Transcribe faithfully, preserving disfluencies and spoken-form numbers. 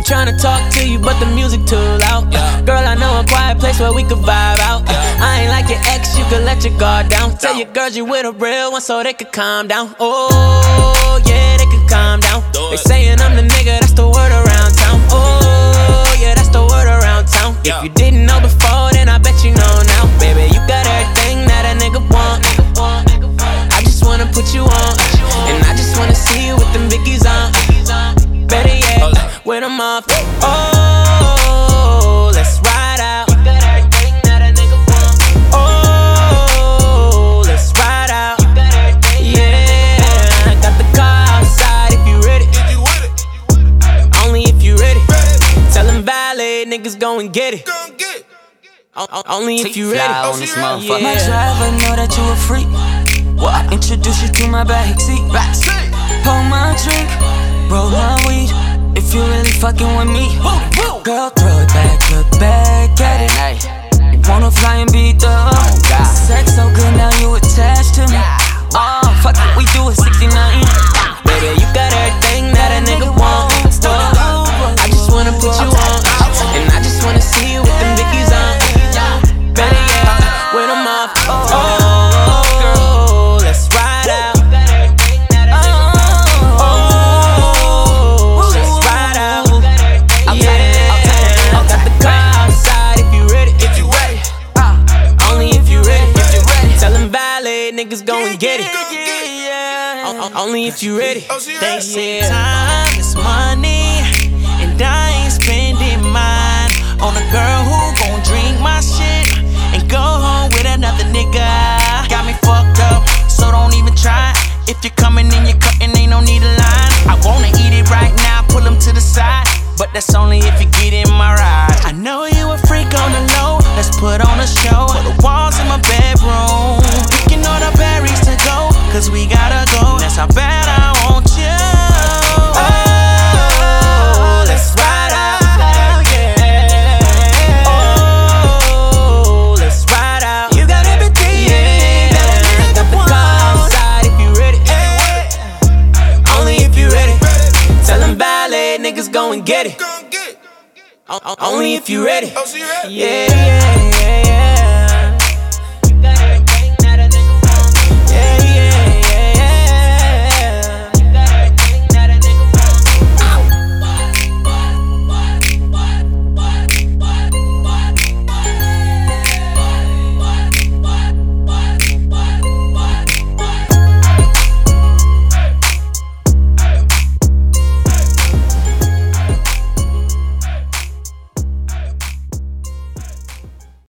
tryna talk to you, but the music too loud. Yeah. Girl, I know a quiet place where we could vibe out. Yeah. I ain't like your ex, you could let your guard down. Tell your girls you with a real one so they could calm down. Oh, yeah, they could calm down. They saying I'm the nigga, that's the word around town. Oh, yeah, that's the word around town. Yeah. If you didn't know before, then I bet you know now. Baby, you got everything that a nigga want. I just wanna put you on, and I just wanna see you with them Vickies on. Better yet, with them off. Oh, let's ride out. You got everything that a nigga want. Oh, let's ride out. You got everything. Yeah, I got the car outside if you ready. If you with it. Only if you ready. Tell them valet niggas go and get it. O- only if you ready. On this motherfucker. My driver know that you a freak. Well, I introduce you to my backseat. Backseat. Pour my drink, roll my weed. If you really fucking with me, girl, throw it back, look back at it. Hey. You wanna fly and beat the oh, sex so good now you attached to me. Oh, fuck it, we do it sixty-nine. Baby, you got everything that a nigga want. Oh, I just wanna put you on, and I just wanna see you with them Vickies on. Better yet, with them off. Oh, girl, let's ride out. Oh, let's ride out. Yeah, got the car outside if you ready. If you ready, only if you ready. If you ready, tell them valet niggas go and get it. Only if you ready. They say time is money, and I ain't spending mine on a girl who gon' drink my shit and go home with another nigga. Got me fucked up, so don't even try. If you're coming in, you're cutting, ain't no need a line. I wanna eat it right now, pull them to the side, but that's only if you get in my ride. I know you a freak on the low, let's put on a show. Put the walls in my bedroom, picking all the berries to go, cause we gotta go, that's how bad I want you. Oh, let's ride out. Oh, let's ride out. You got everything, yeah. Got the car outside if you ready. Only if you ready. Tell them valet niggas go and get it. Only if you ready. Yeah, yeah.